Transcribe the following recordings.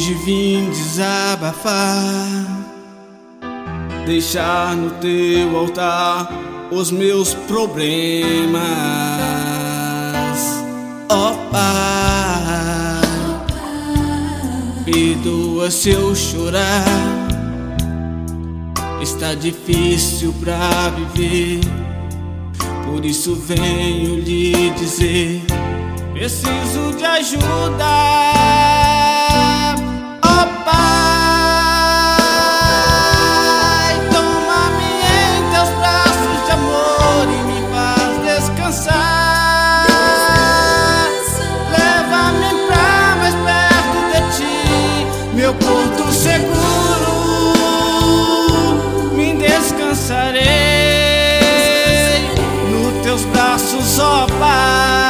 Hoje vim desabafar, deixar no teu altar os meus problemas. Ó Pai, perdoa se eu chorar. Está difícil pra viver, por isso venho lhe dizer: preciso de ajuda. Ó Pai, toma-me em teus braços de amor e me faz descansar. Leva-me pra mais perto de ti, meu porto seguro, me descansarei nos teus braços, ó Pai.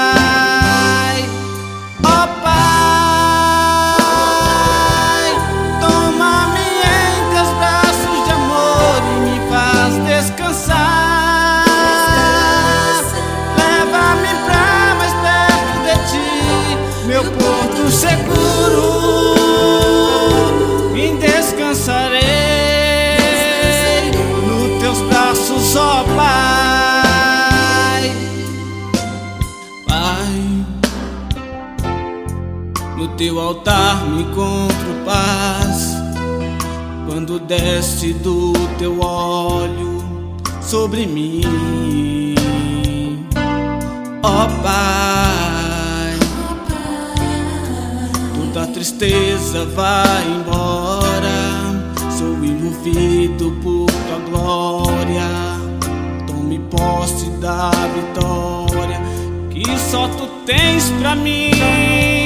Meu porto seguro, me descansarei nos teus braços, ó Pai. Pai, no teu altar me encontro paz, quando desce do teu óleo sobre mim, ó Pai. A tristeza vai embora, sou envolvido por tua glória. Tome posse da vitória que só tu tens pra mim.